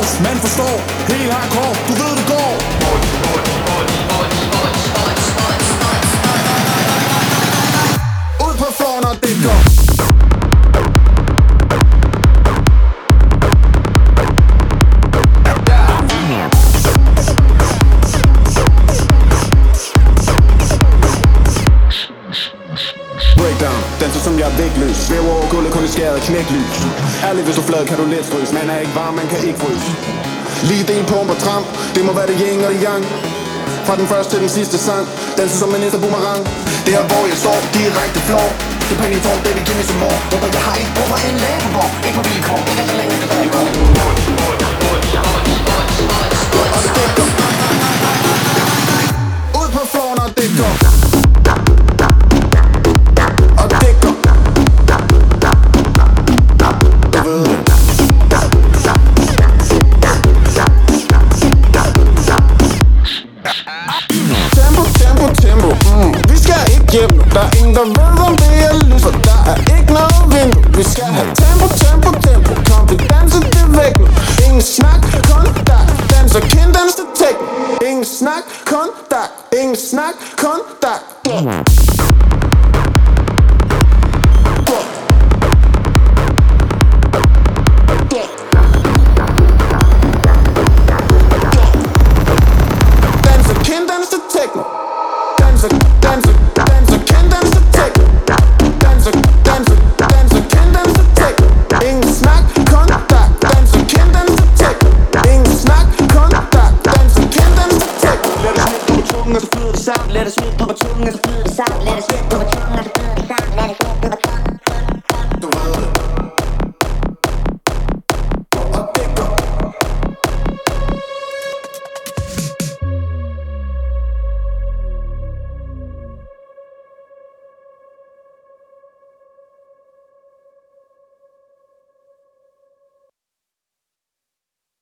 house, man forstår. Helt hardcore, du ved det går. Ud på floor, når det går. Breakdown, danser som jeg er vægtløs. Svæver over gulvet, kun et skæret og knæklys. Ærligt, hvis du flad, kan du let fryse. Man er ikke varm, man kan ikke fryse. Lige det en pump og tramp, det må være det yin og det yang. Fra den første til den sidste sang, danser som en boomerang. Det er hvor jeg står, direkte floor. Det er penge i form, baby, give me some more. Hvorfor jeg har ikke brug for en lægebog. Ikke på vilkår, ikke er så længe det der går. Ud på floor, når det går. Vi skal ikke hjem nu. Der er ingen der ved om det er lys, for der er ikke noget vindue. Vi skal have tempo, tempo, tempo. Kom vi danse det væk nu. Ingen snak, kun dig. Danser kinddans til techno. Ingen snak, kun dig. Ingen snak, kun dig.